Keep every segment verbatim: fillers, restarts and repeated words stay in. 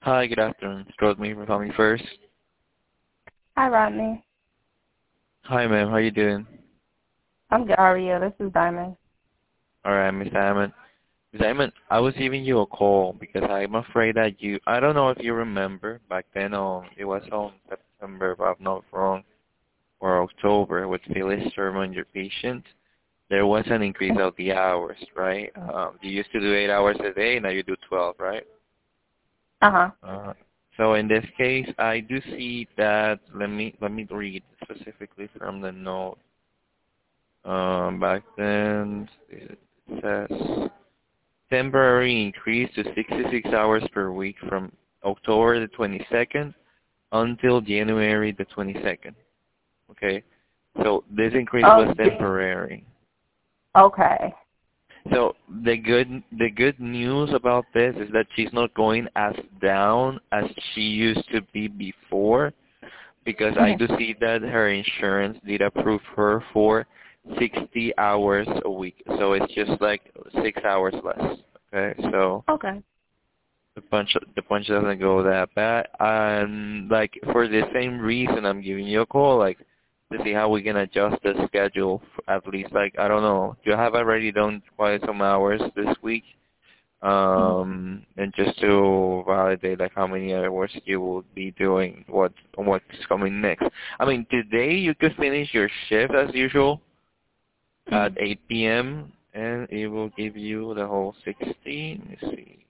Hi, good afternoon. It's Rodney from Family First. Hi, Rodney. Hi, ma'am. How you doing? I'm good. How are you? This is Diamond. All right, Miss Diamond. Miss Diamond, I was giving you a call because I'm afraid that you, I don't know if you remember, back then um, it was on September, if I'm not wrong, or October, with Phyllis Sherman, your patient. There was an increase of the hours, right? Um, you used to do eight hours a day, now you do twelve, right? Uh-huh. Uh, so in this case, I do see that, let me, let me read specifically from the note. Um, back then, it says temporary increase to sixty-six hours per week from October the twenty-second until January the twenty-second. Okay, so this increase Oh, was temporary. okay. So the good the good news about this is that she's not going as down as she used to be before, because I Mhm. do see that her insurance did approve her for sixty hours a week. So it's just like six hours less. Okay, so Okay. the punch the punch doesn't go that bad. And like for the same reason, I'm giving you a call, like to see how we can adjust the schedule. For at least like I don't know. You have already done quite some hours this week. Mhm. Um, and just to validate like how many hours you will be doing, what what's coming next. I mean, today you could finish your shift as usual at Mhm. eight p m and it will give you the whole sixty. Let me see.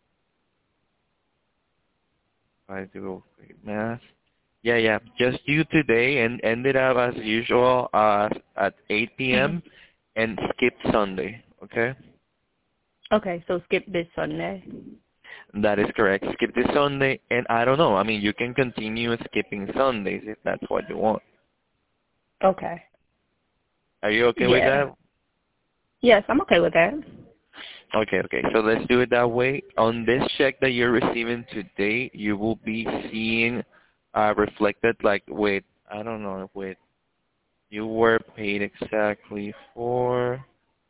I do quick math. Yeah, yeah. Just you today and ended up as usual uh, at eight Mhm. p m and skip Sunday. Okay. Okay, so skip this Sunday. That is correct. Skip this Sunday, and I don't know. I mean, you can continue skipping Sundays if that's what you want. Okay. Are you okay with Yeah. that? Yes, I'm okay with that. Okay, okay. So let's do it that way. On this check that you're receiving today, you will be seeing uh, reflected like with, I don't know, with, you were paid exactly for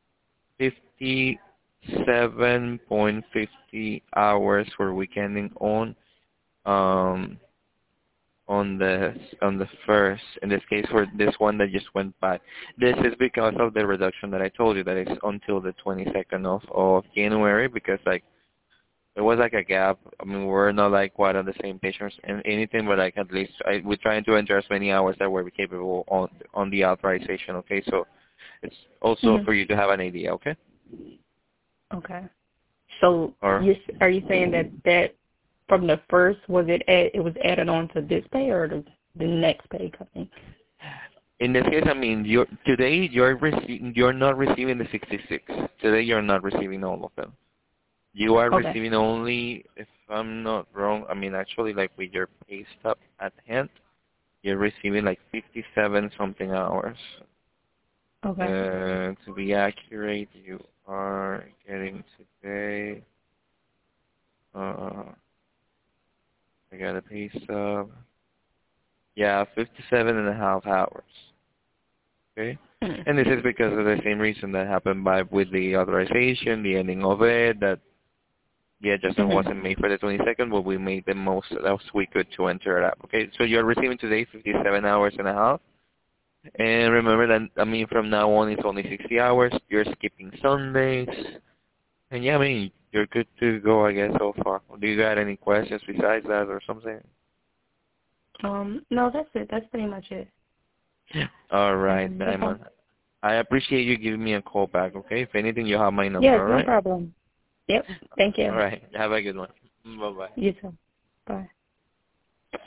fifty-seven point five zero hours for weekending on um on the on the first, in this case for this one that just went by. This is because of the reduction that I told you that it's until the twenty-second of of January, because like there was like a gap. I mean, we're not like quite on the same patients and anything, but like at least I, we're trying to enter as many hours that we're capable on on the authorization. Okay, so it's also Mhm. for you to have an idea. Okay. Okay. So Or you are you saying that that from the first was it add, it was added on to this pay or the the next pay coming? in this case, I mean, you're today you're receiving you're not receiving the sixty-six. Today you're not receiving all of them. You are Okay. receiving only, if I'm not wrong, I mean, actually, like with your pay stub at hand, you're receiving like fifty-seven something hours. Okay. Uh, to be accurate, you are getting today, uh, I got a pay stub. Yeah, fifty-seven and a half hours. Okay? Mhm. And this is because of the same reason that happened by with the authorization, the ending of it, that the adjustment Mhm. wasn't made for the twenty-second, but we made the most else we could to enter it up. Okay, so you're receiving today fifty-seven hours and a half. And remember that, I mean, from now on it's only sixty hours. You're skipping Sundays. And yeah, I mean, you're good to go, I guess, so far. Do you got any questions besides that or something? Um. No, that's it. That's pretty much it. All right, Um. That's all. Diamond. I appreciate you giving me a call back, okay? If anything, you have my number, Yes, all no right? problem. Yep. Thank All you. right. Have a good one. Bye-bye. You too. Bye.